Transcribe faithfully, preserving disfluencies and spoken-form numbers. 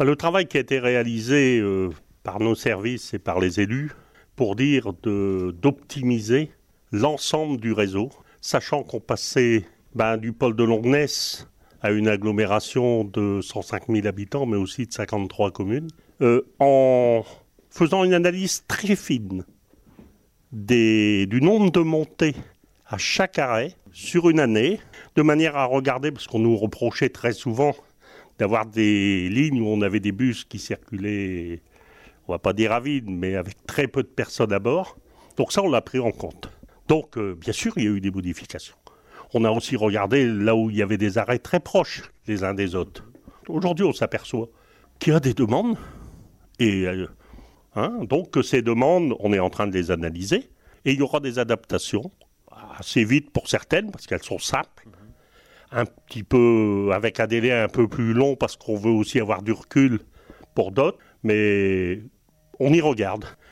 Le travail qui a été réalisé euh, par nos services et par les élus pour dire de, d'optimiser l'ensemble du réseau, sachant qu'on passait ben, du pôle de Longness à une agglomération de cent cinq mille habitants, mais aussi de cinquante-trois communes, euh, en faisant une analyse très fine des, du nombre de montées à chaque arrêt sur une année, de manière à regarder, parce qu'on nous reprochait très souvent d'avoir des lignes où on avait des bus qui circulaient, on ne va pas dire à vide, mais avec très peu de personnes à bord. Donc ça, on l'a pris en compte. Donc, euh, bien sûr, il y a eu des modifications. On a aussi regardé là où il y avait des arrêts très proches les uns des autres. Aujourd'hui, on s'aperçoit qu'il y a des demandes. Et euh, hein, donc, ces demandes, on est en train de les analyser. Et il y aura des adaptations, assez vite pour certaines, parce qu'elles sont simples. Un petit peu, avec un délai un peu plus long, parce qu'on veut aussi avoir du recul pour d'autres. Mais on y regarde.